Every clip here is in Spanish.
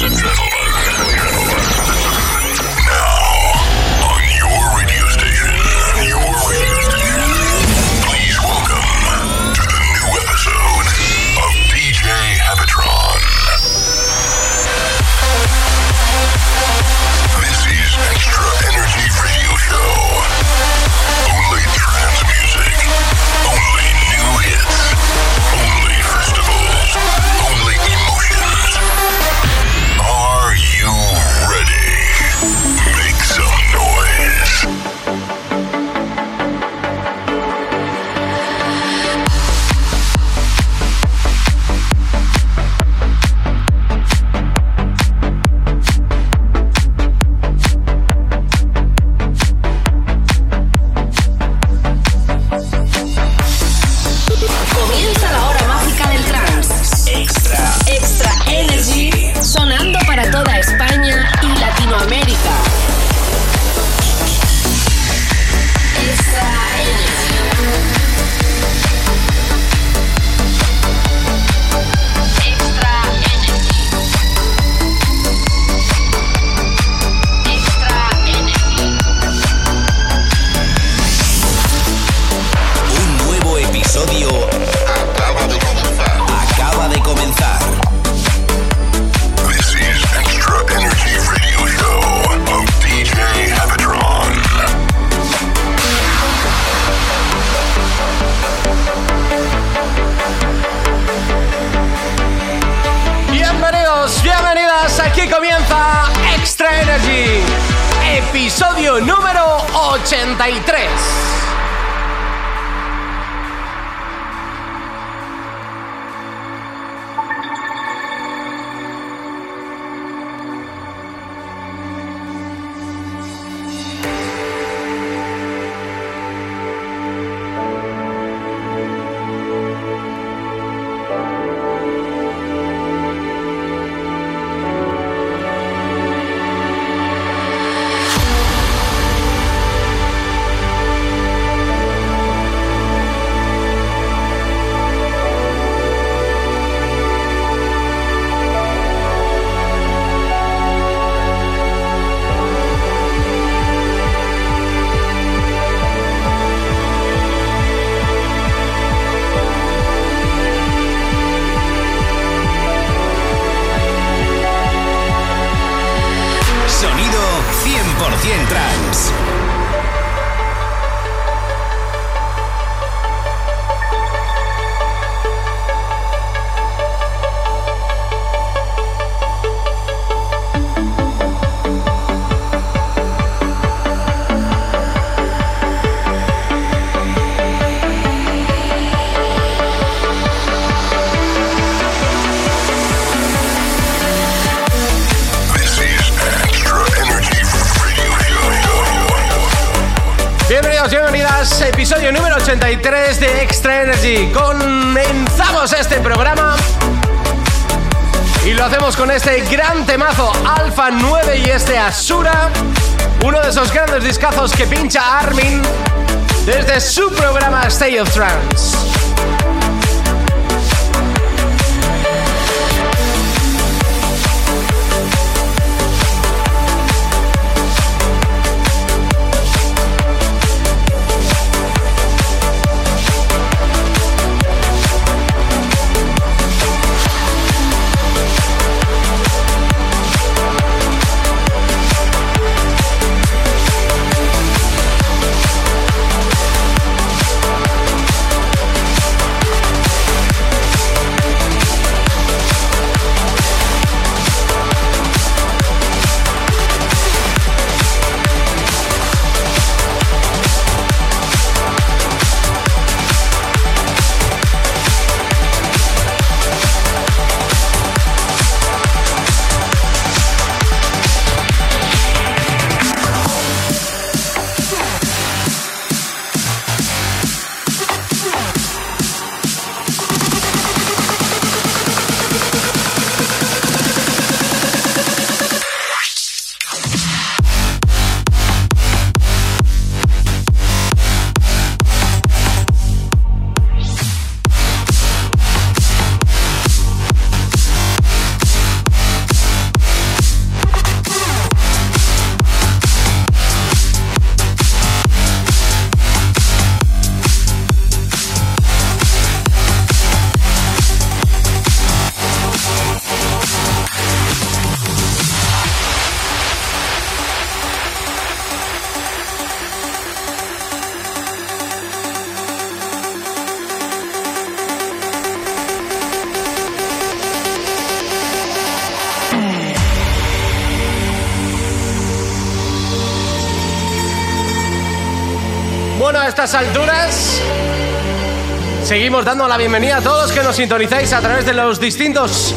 Episodio número 83. Trance. Bienvenidas, episodio número 83 de Extra Energy. Comenzamos este programa y lo hacemos con este gran temazo Alpha 9 y este Asura, uno de esos grandes discazos que pincha Armin desde su programa State of Trance. estas alturas seguimos dando la bienvenida a todos que nos sintonizáis a través de los distintas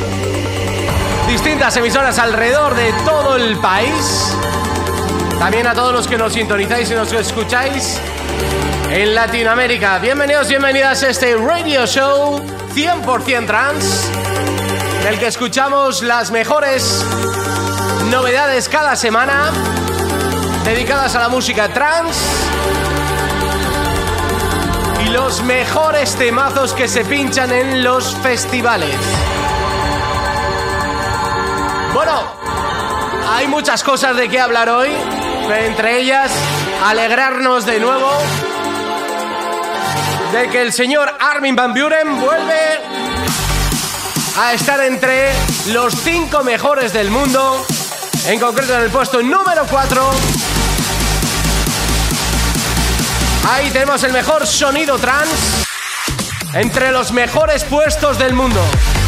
emisoras alrededor de todo el país. También a todos los que nos sintonizáis y nos escucháis en Latinoamérica. Bienvenidos, bienvenidas a este radio show 100% trans, en el que escuchamos las mejores novedades cada semana dedicadas a la música trans y los mejores temazos que se pinchan en los festivales. Bueno, hay muchas cosas de qué hablar hoy, entre ellas alegrarnos de nuevo de que el señor Armin van Buuren vuelve a estar entre los 5 mejores del mundo, en concreto en el puesto número 4. Ahí tenemos el mejor sonido trance entre los mejores puestos del mundo.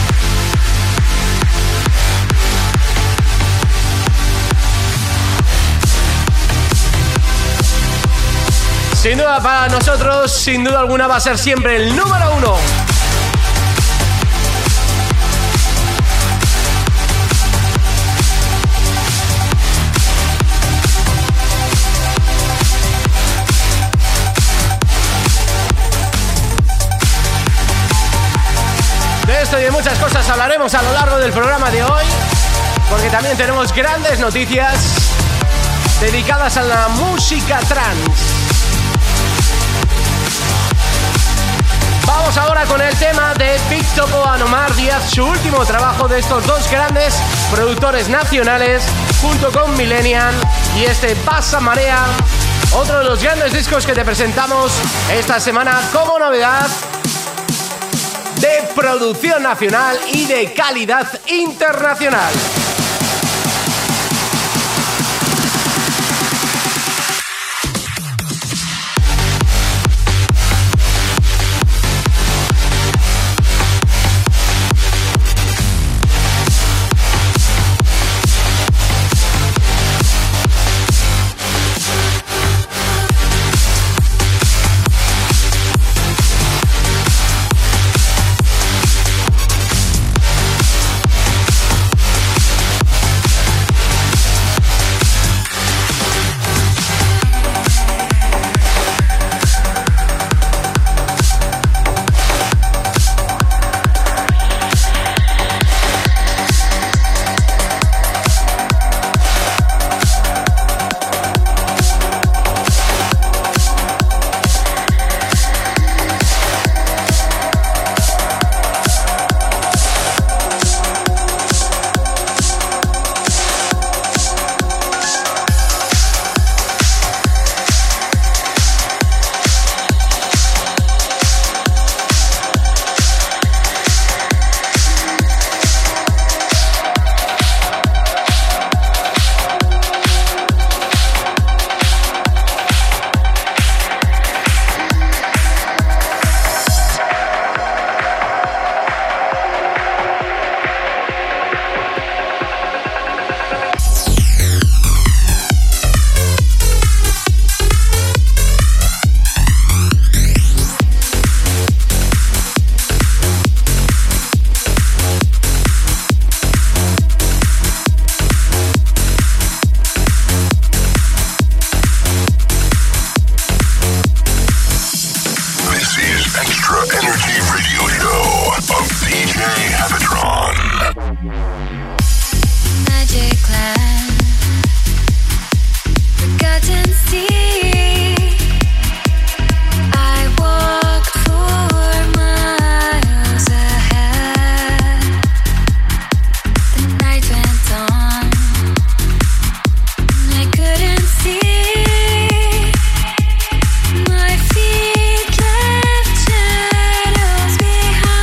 Sin duda para nosotros, sin duda alguna va a ser siempre el número 1. De esto y de muchas cosas hablaremos a lo largo del programa de hoy, porque también tenemos grandes noticias dedicadas a la música trans. Vamos ahora con el tema de Big Topo and Omar Díaz, su último trabajo de estos dos grandes productores nacionales, junto con Millennium y este Pasa Marea, otro de los grandes discos que te presentamos esta semana como novedad de producción nacional y de calidad internacional.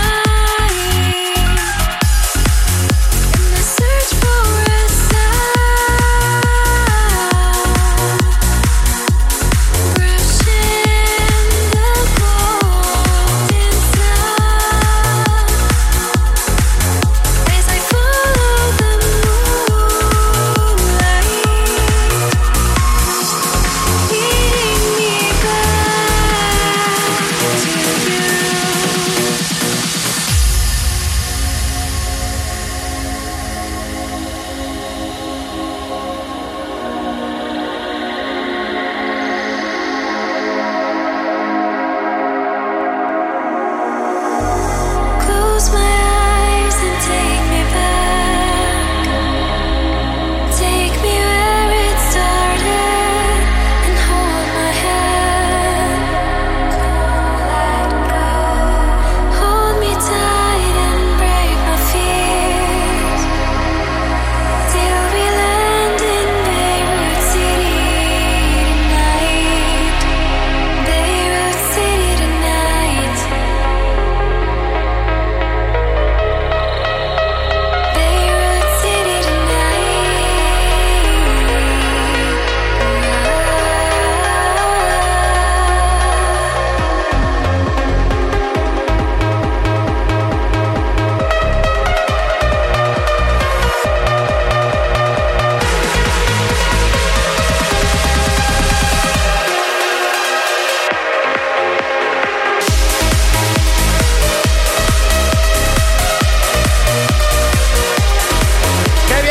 Search for a sign.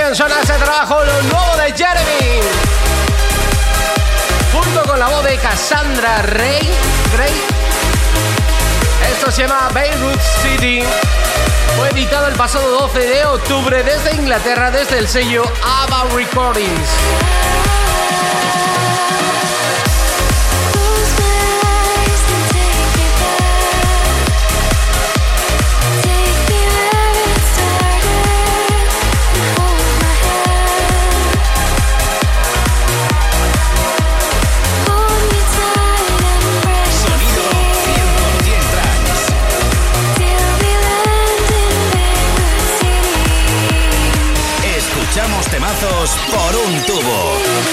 también suena ese trabajo, lo nuevo de Jeremy, junto con la voz de Cassandra Gray. Esto se llama Beirut City. Fue editado el pasado 12 de octubre desde Inglaterra, desde el sello ABBA Recordings. Temazos por un tubo.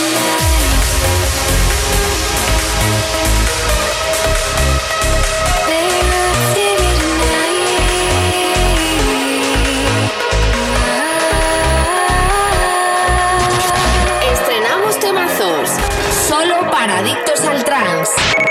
Estrenamos temazos solo para adictos al trance.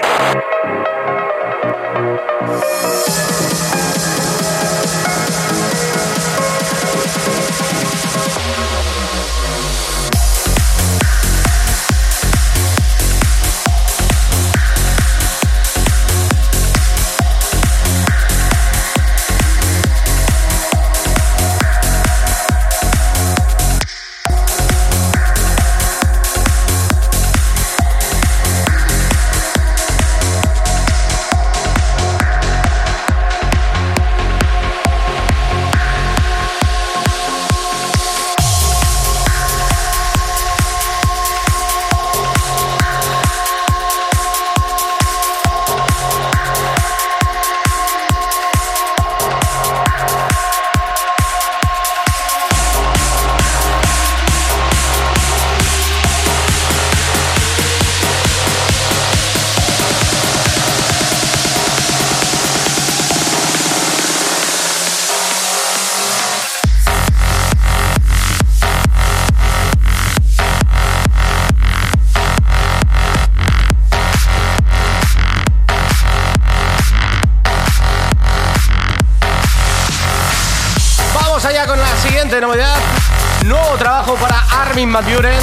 Novedad, nuevo trabajo para Armin van Buuren,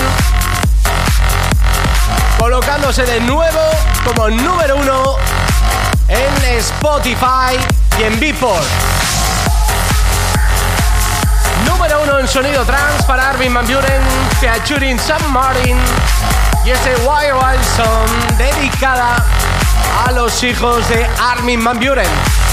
colocándose de nuevo como número 1 en Spotify y en Beatport. Número 1 en sonido trance para Armin van Buuren, featuring Sam Martin, y ese Wild Wild Song dedicada a los hijos de Armin van Buuren.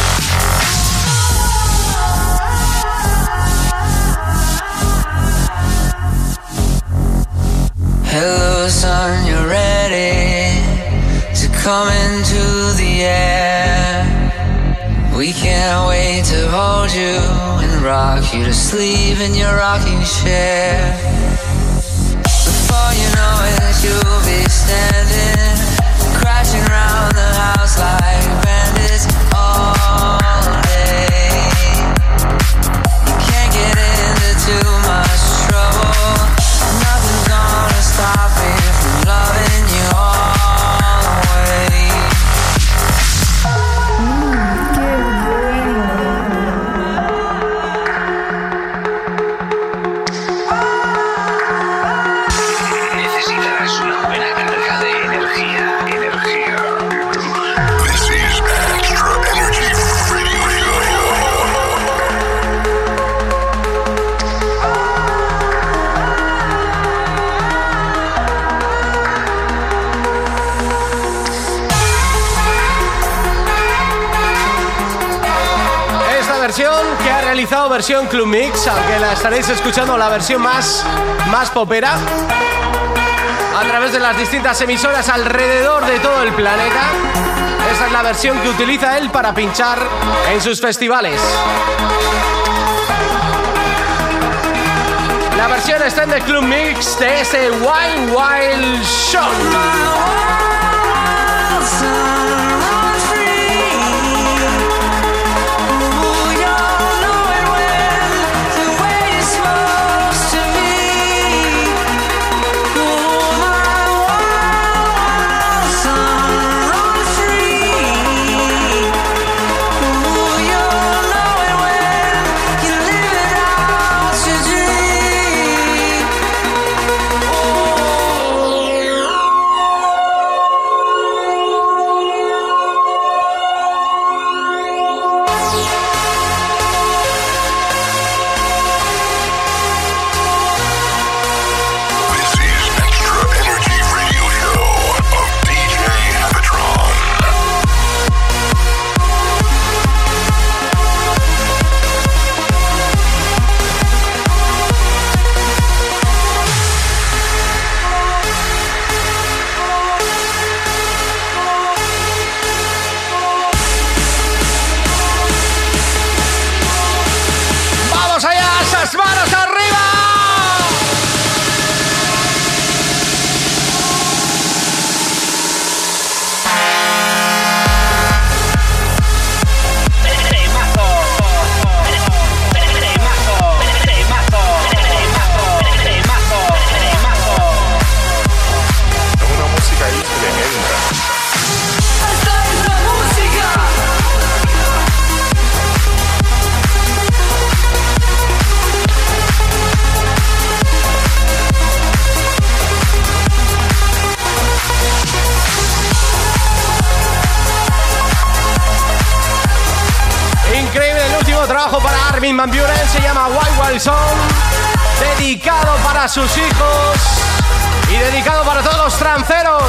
Hello son, you're ready to come into the air. We can't wait to hold you and rock you to sleep in your rocking chair. Before you know it, you'll be standing, crashing around the house like bandits all day. You can't get into too much trouble. Nothing's gonna stop me from loving you all the way. Necesitas una buena carga de energía. This is Extra Energy Radio. Que ha realizado versión Club Mix, aunque la estaréis escuchando la versión más popera a través de las distintas emisoras alrededor de todo el planeta. Esa es la versión que utiliza él para pinchar en sus festivales. La versión está en The Club Mix de ese Wild Wild Show. Armin van Buuren, se llama Wild Wild Song, dedicado para sus hijos y dedicado para todos los tranceros.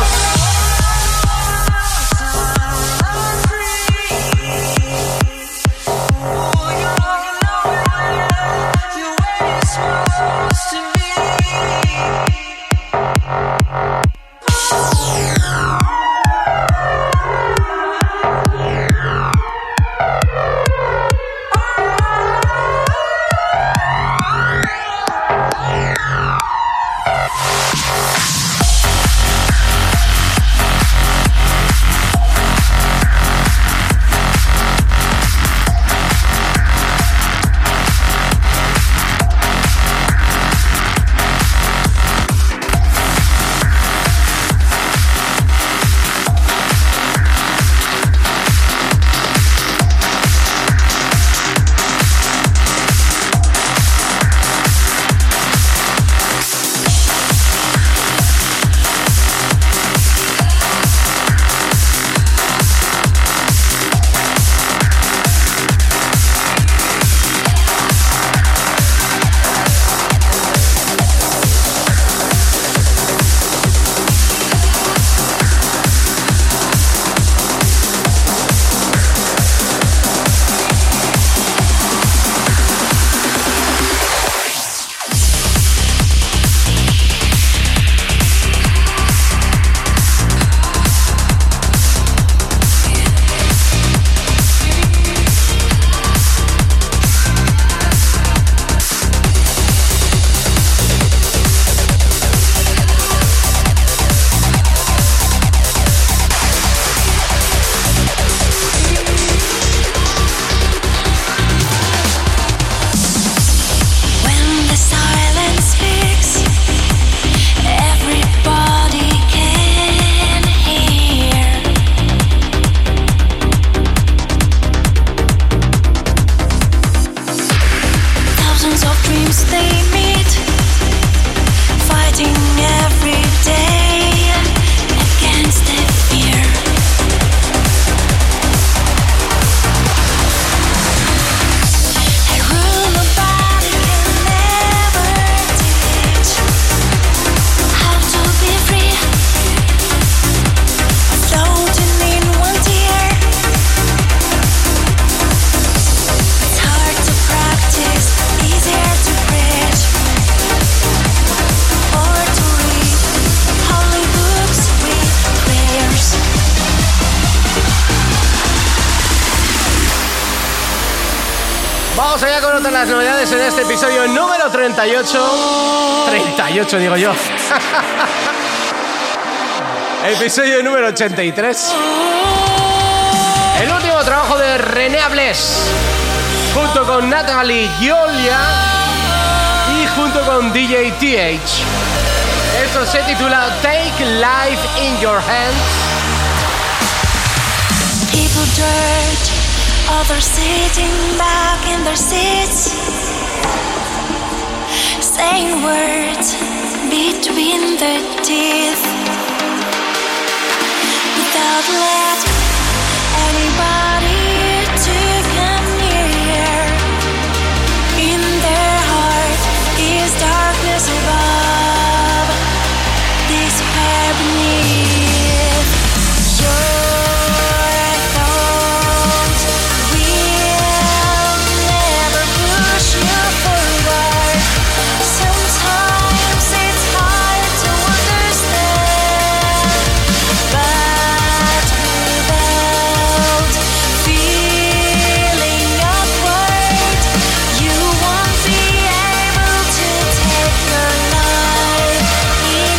Vamos allá con otras las novedades en este episodio número 38. 38 digo yo. Episodio número 83. El último trabajo de René Ables, junto con Natalie Gioia y junto con DJ TH. Esto se titula Take Life in Your Hands. People dirt, others sitting back in their seats, saying words between the teeth, without letting anybody to come near. In their heart is darkness above, despair beneath. Your thoughts will never push you forward. Sometimes it's hard to understand, but without feeling upward, you won't be able to take your life in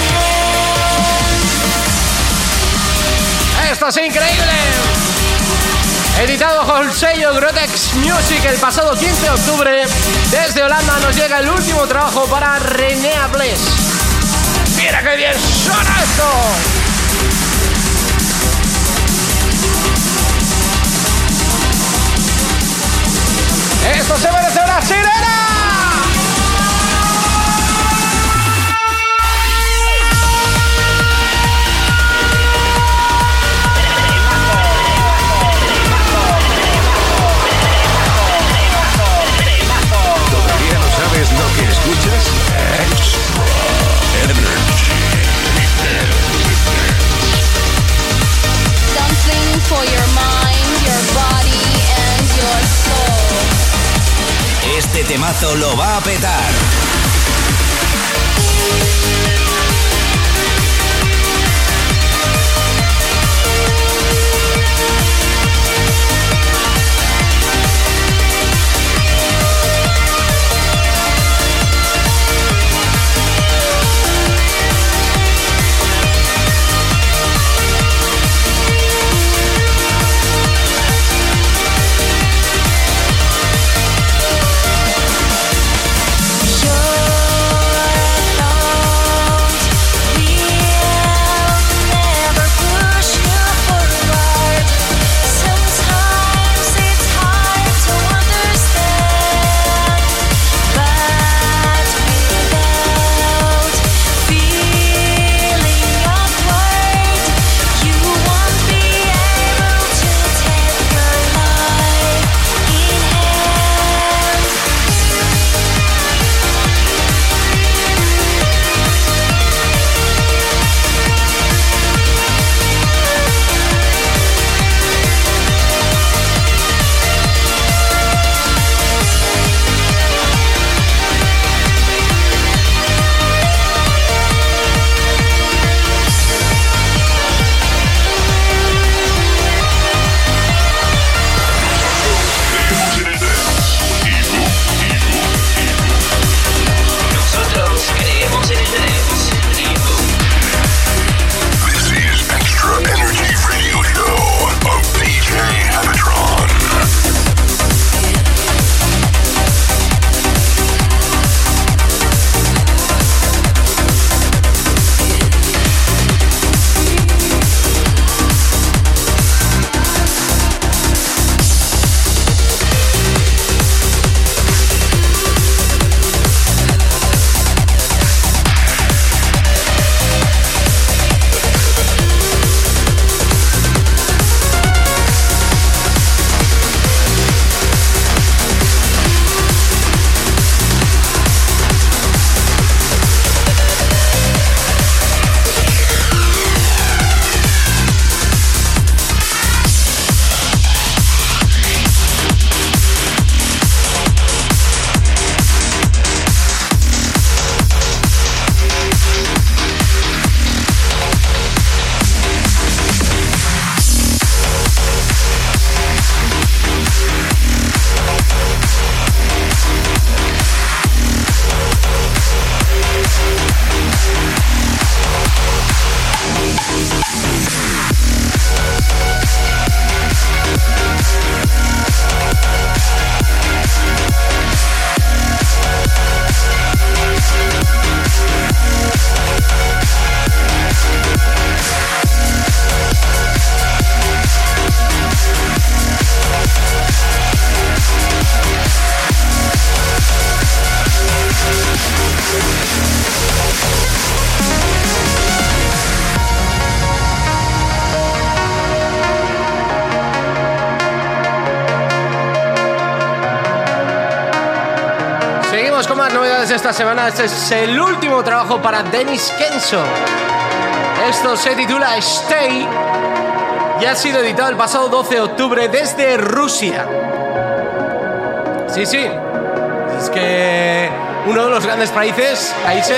hand. ¡Esto es increíble! Editado bajo el sello Grotex Music el pasado 15 de octubre, desde Holanda nos llega el último trabajo para René Ables. ¡Mira qué bien suena esto! ¡Esto se merece una sirena! temazo lo va a petar. Esta semana este es el último trabajo para Dennis Kenzo. Esto se titula Stay y ha sido editado el pasado 12 de octubre desde Rusia. Sí, es que uno de los grandes países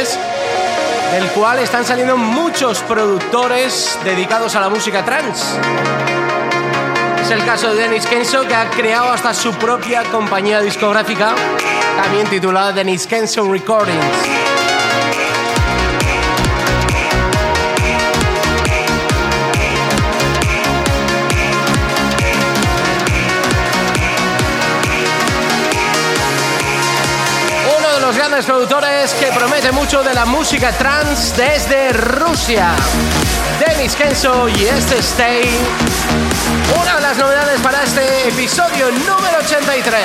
del cual están saliendo muchos productores dedicados a la música trance. Es el caso de Dennis Kenzo, que ha creado hasta su propia compañía discográfica, también titulada Dennis Kenzo Recordings. Uno de los grandes productores que promete mucho de la música trance desde Rusia. Dennis Kenzo y este Stay. Una de las novedades para este episodio número 83.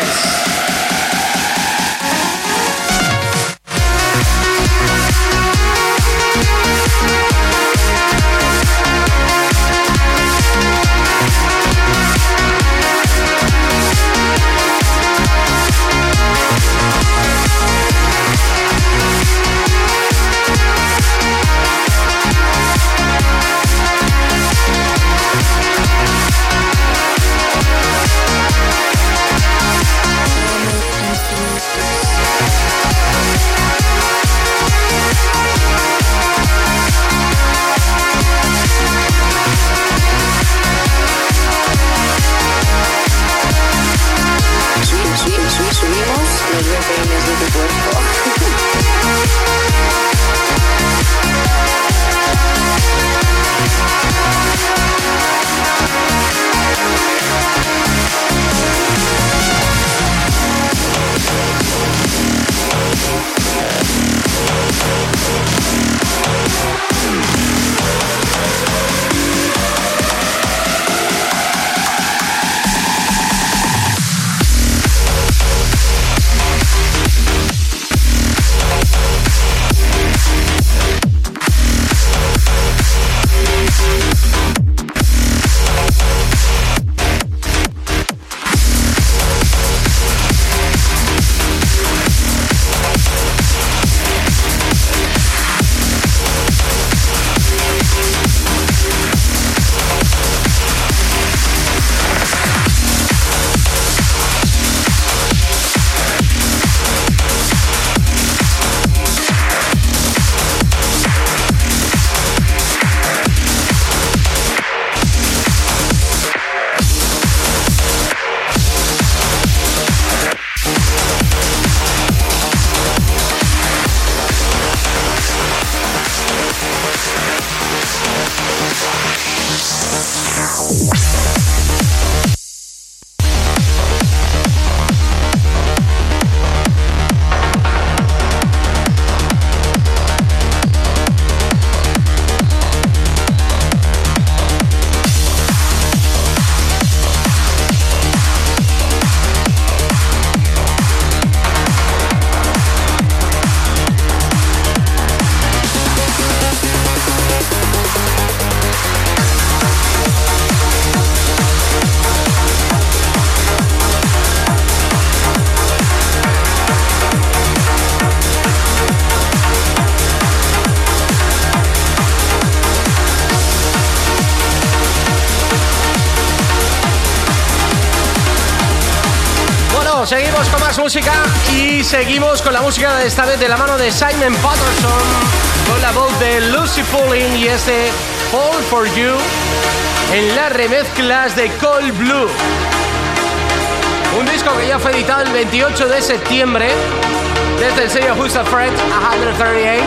seguimos con más música y seguimos con la música de esta vez de la mano de Simon Patterson con la voz de Lucy Pulling y este Fall For You en las remezclas de Cold Blue. Un disco que ya fue editado el 28 de septiembre desde el sello Who's Afraid 138.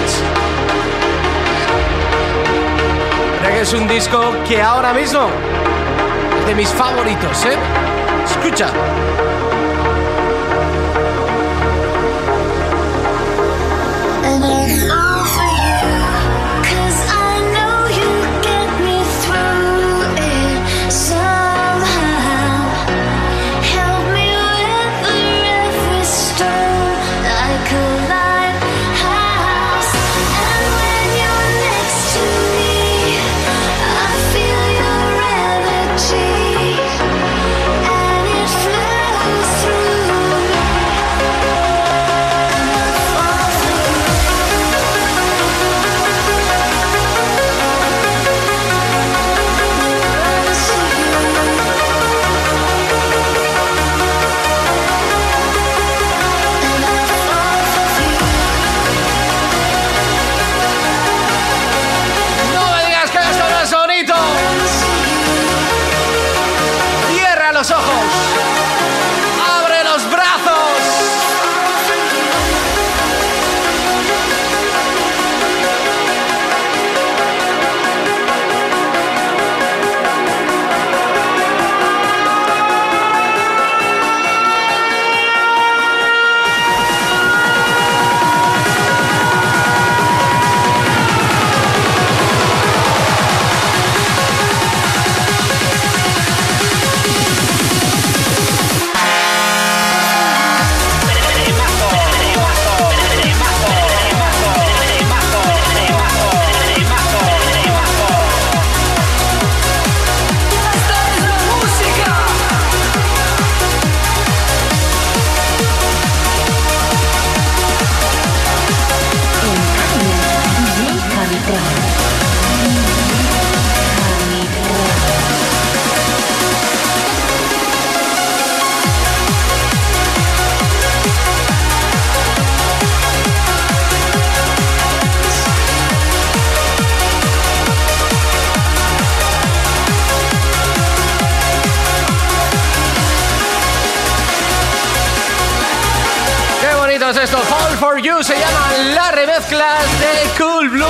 Creo que es un disco que ahora mismo es de mis favoritos, ¿eh? Escucha. And I fall for you, 'cause I know you get me through it somehow. Help me weather every storm like a lighthouse. And when you're next to me, I feel your energy, and it flows through me. And I fall for No me digas que esto no es bonito. Cierra los ojos. Abre los brazos. Qué bonito es esto. Fall For You se llama la remezcla de Cool Blue.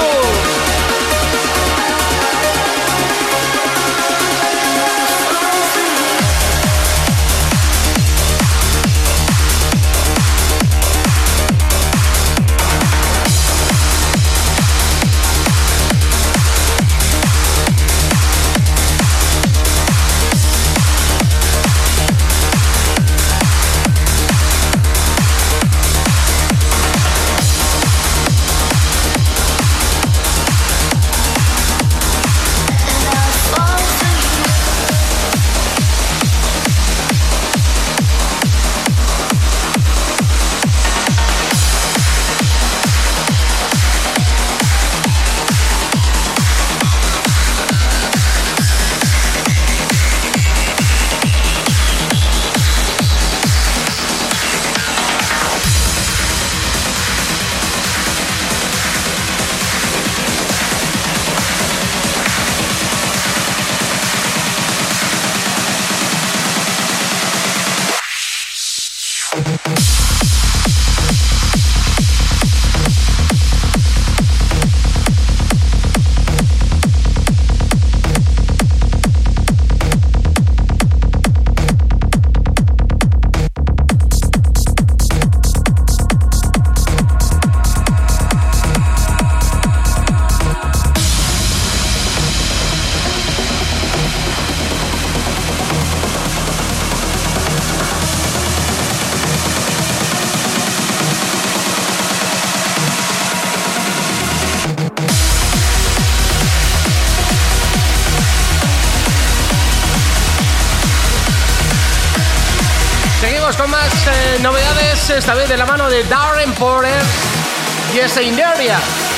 Con más novedades, esta vez de la mano de Darren Porter y ese Ineria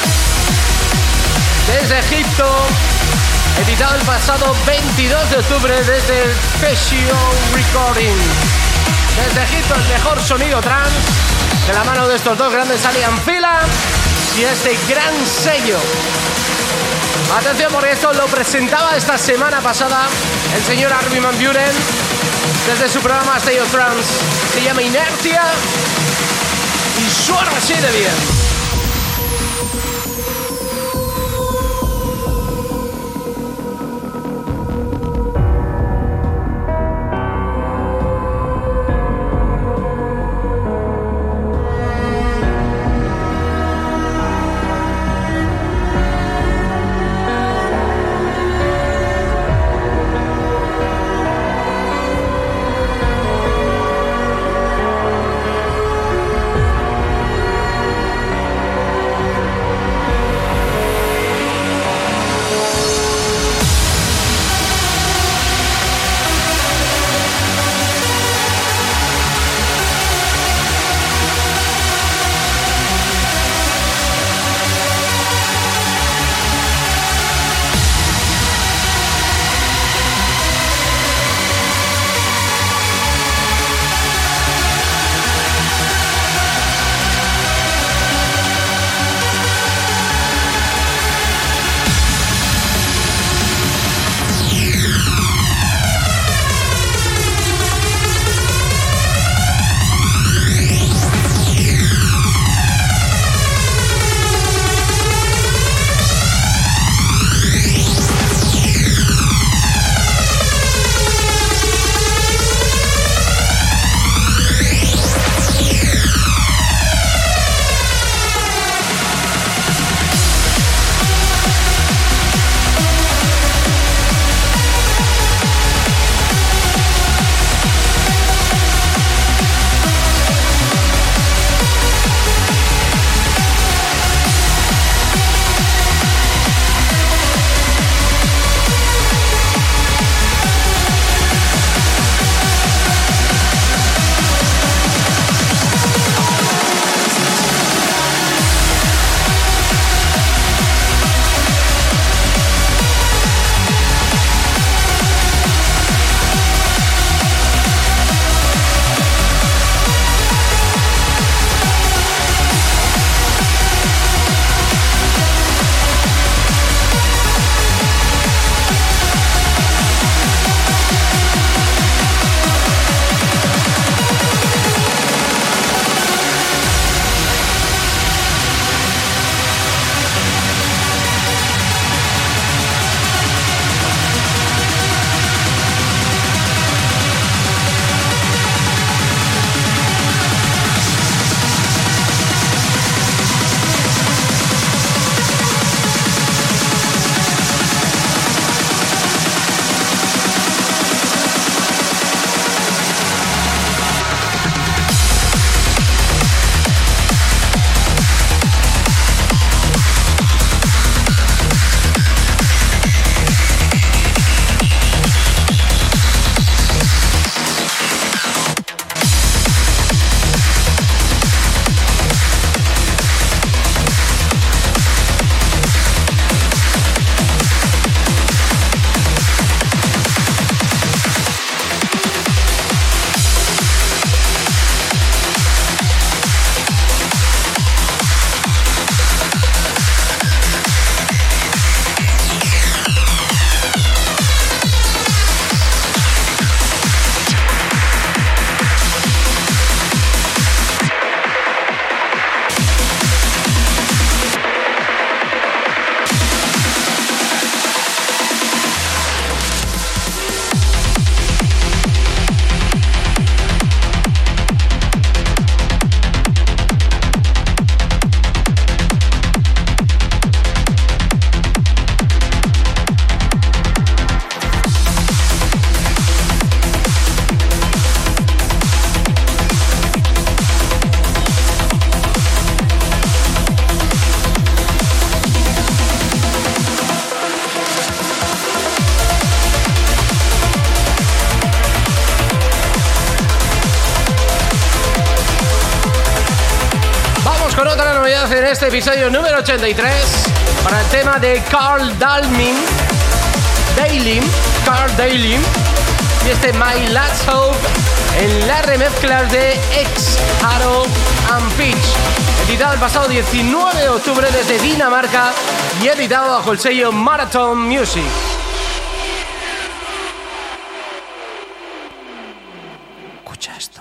desde Egipto, editado el pasado 22 de octubre desde Special Recording. Desde Egipto, el mejor sonido trance, de la mano de estos dos grandes Alien Fila y este gran sello. Atención, porque esto lo presentaba esta semana pasada el señor Armin van Buuren desde su programa State of Trance. Se llama Inertia y suena así de bien. En este episodio número 83 para el tema de Carl Daley y este My Last Hope en las remezclas de X, Harold and Peach, editado el pasado 19 de octubre desde Dinamarca y editado bajo el sello Marathon Music. Escucha esto.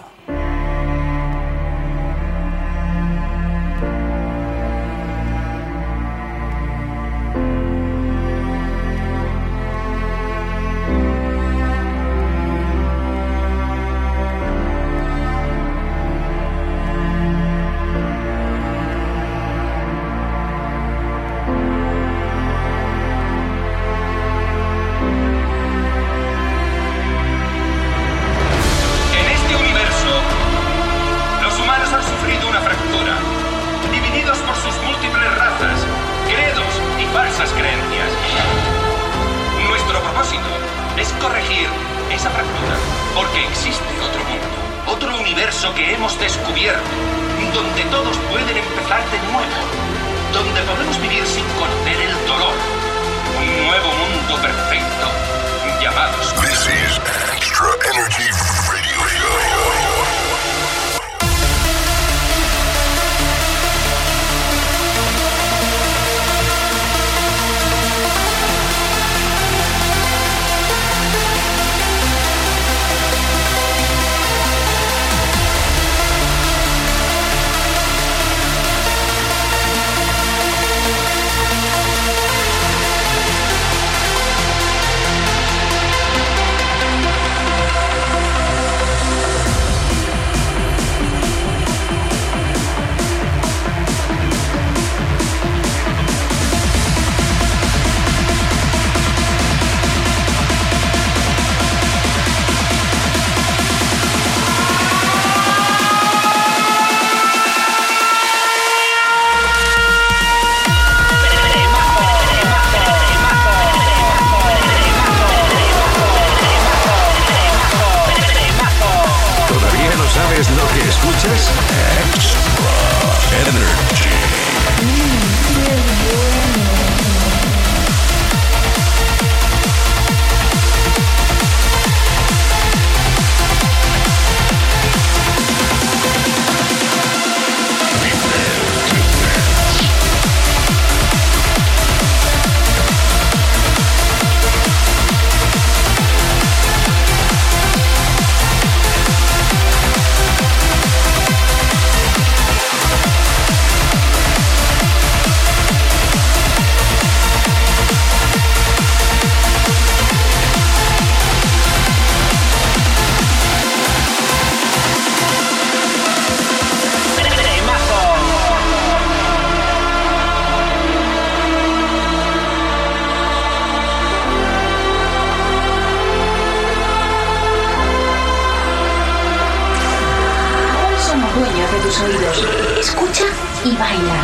Escucha y baila.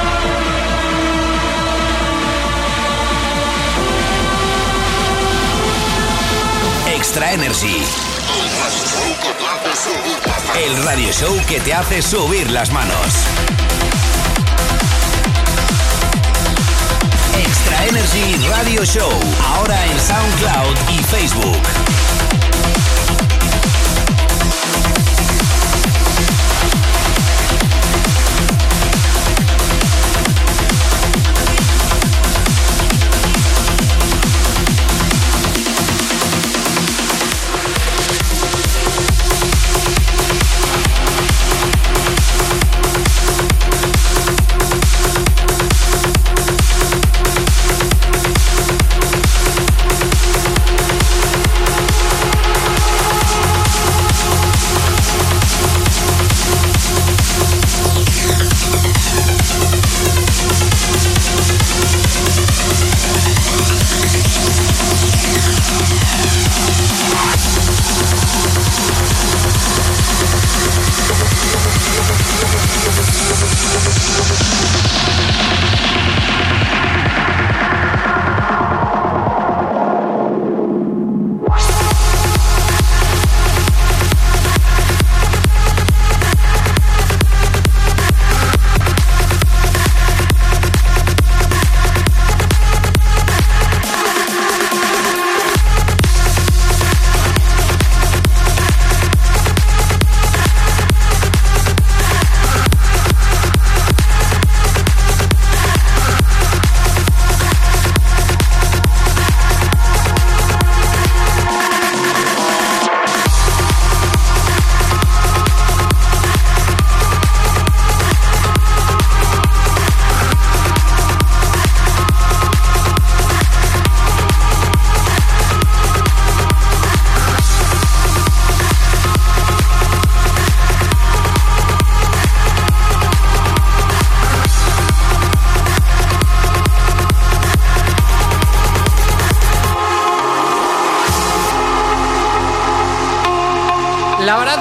Extra Energy. El radio show que te hace subir las manos. Extra Energy Radio Show. Ahora en SoundCloud y Facebook.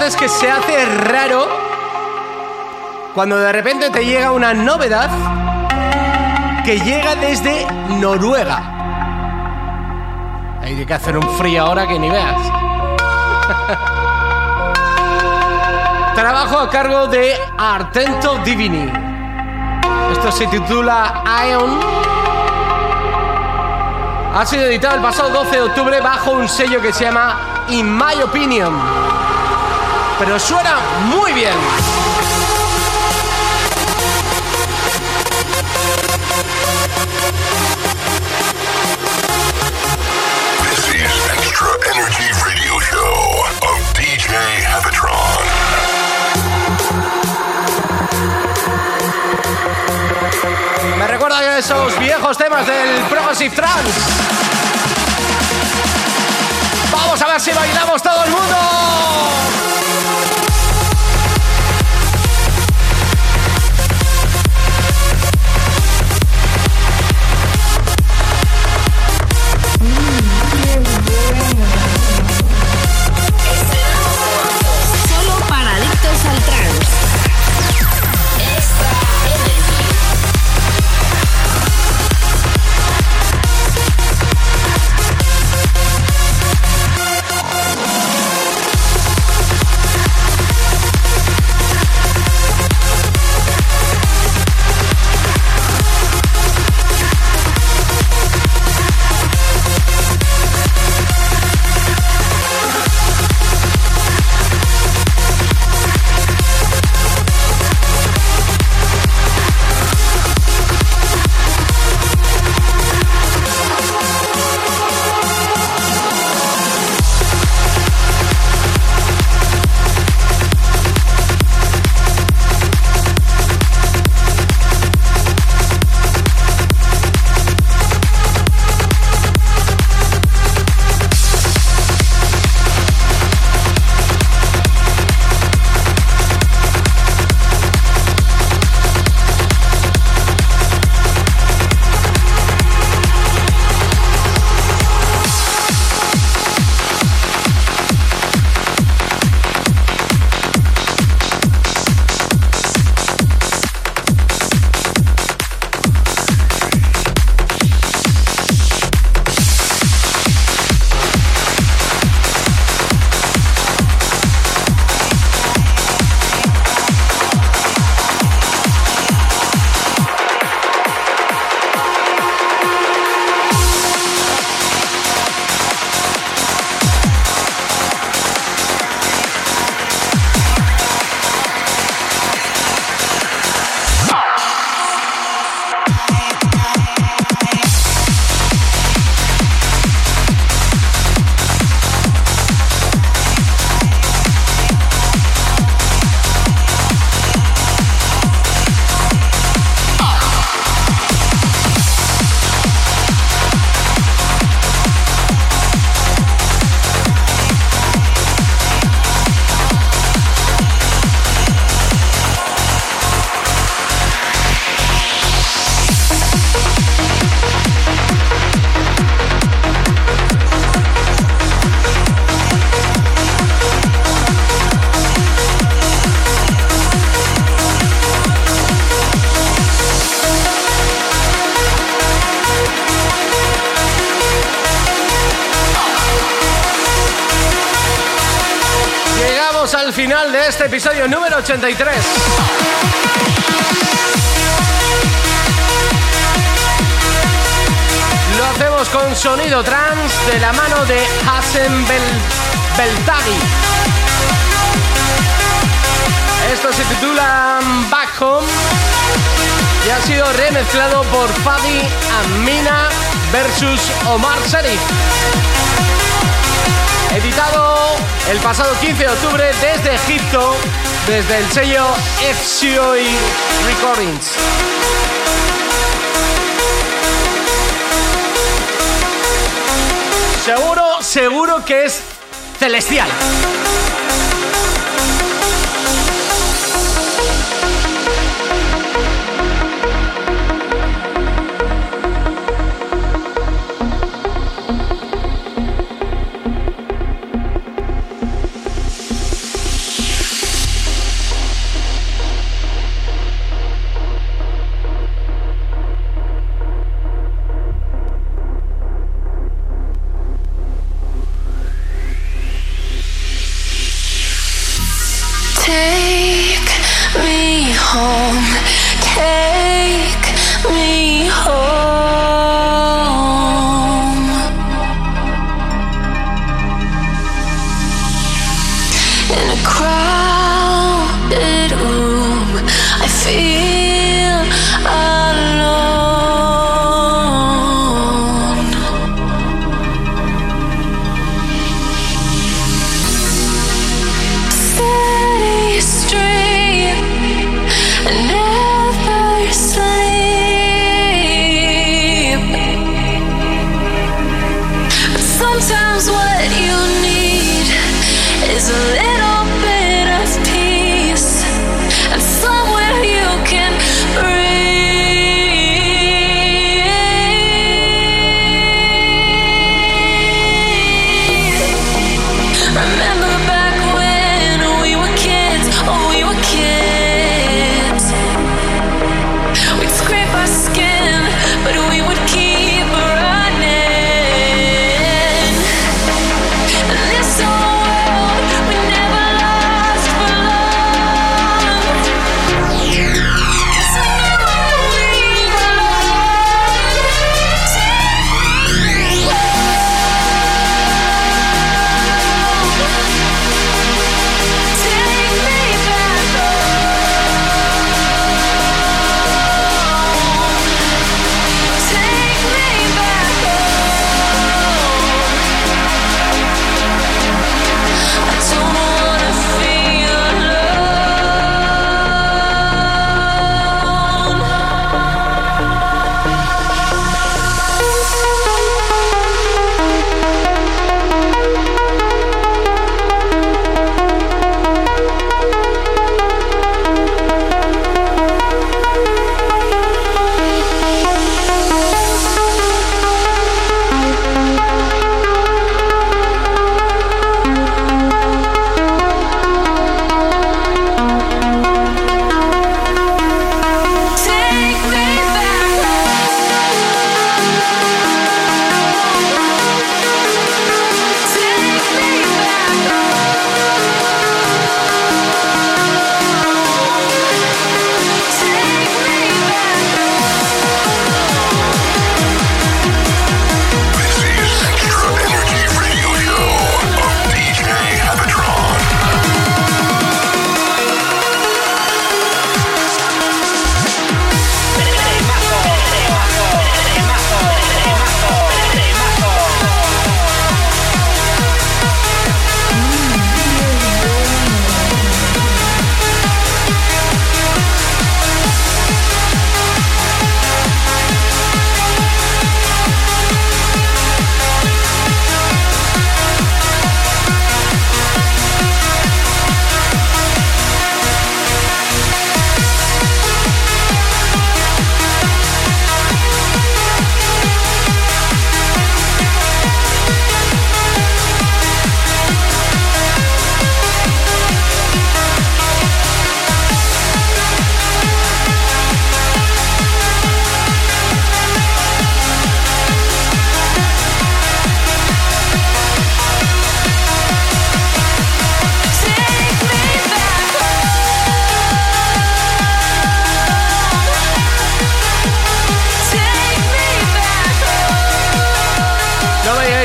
verdad es que se hace raro cuando de repente te llega una novedad que llega desde Noruega. Hay que hacer un frío ahora que ni veas. Trabajo a cargo de Artento Divini. Esto se titula Ion. Ha sido editado el pasado 12 de octubre bajo un sello que se llama In My Opinion. Pero suena muy bien. This is Extra Energy Radio Show of DJ Heavatron. Me recuerda a esos viejos temas del Progressive Trance. Vamos a ver si bailamos todo el mundo. Solo para adictos al trance. Al final de este episodio número 83. Lo hacemos con sonido trance de la mano de Hassem Beltaghi. Esto se titula Back Home y ha sido remezclado por Fadi Amina versus Omar Sharif. Editado el pasado 15 de octubre desde Egipto, desde el sello FCOI Recordings. Seguro que es celestial.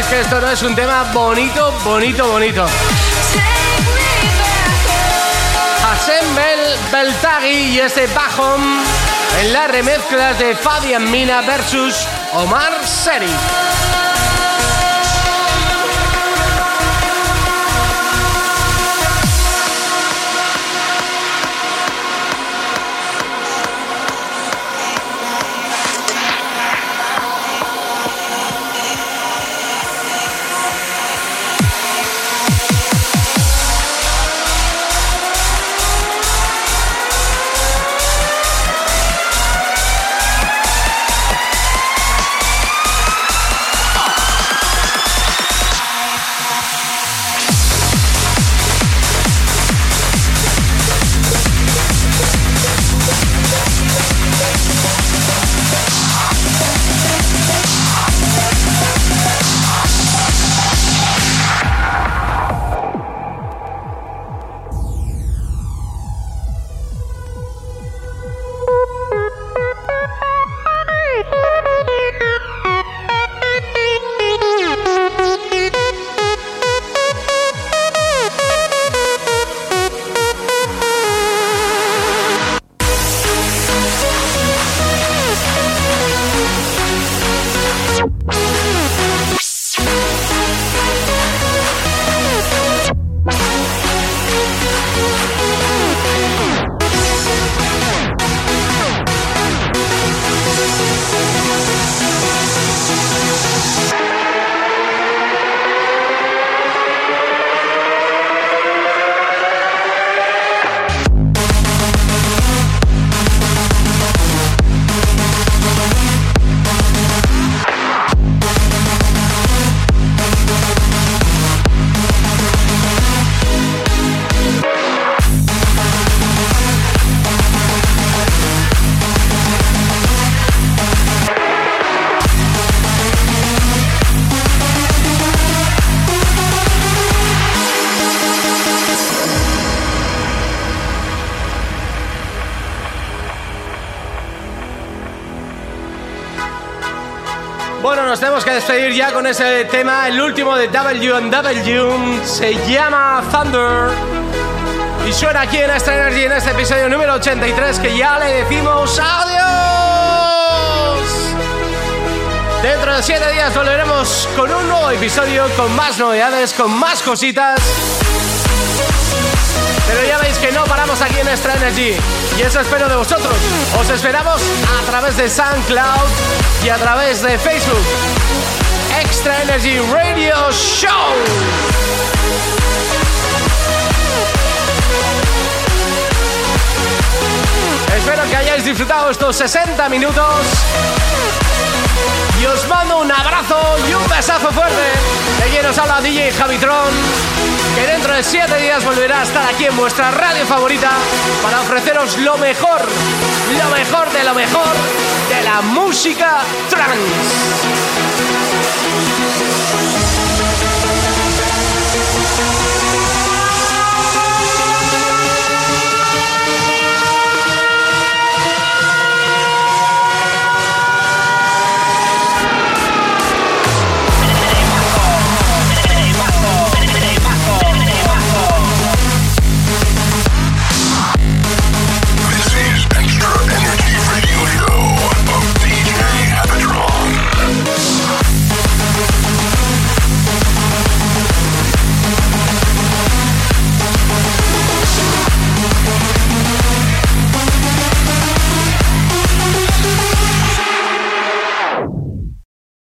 que esto no es un tema bonito, bonito, bonito. Hashem Beltaghi y este Bajón en las remezclas de Fabián Mina versus Omar Seri. Bueno, nos tenemos que despedir ya con ese tema, el último de W&W, se llama Thunder y suena aquí en Extra Energy en este episodio número 83 que ya le decimos adiós. Dentro de 7 días volveremos con un nuevo episodio, con más novedades, con más cositas. Pero ya veis que no paramos aquí en Extra Energy y eso espero de vosotros. Os esperamos a través de SoundCloud y a través de Facebook. Extra Energy Radio Show. Espero que hayáis disfrutado estos 60 minutos y os mando un abrazo y un besazo fuerte de quien os habla DJ Javitron, que dentro de 7 días volverá a estar aquí en vuestra radio favorita para ofreceros lo mejor de lo mejor de la música trance.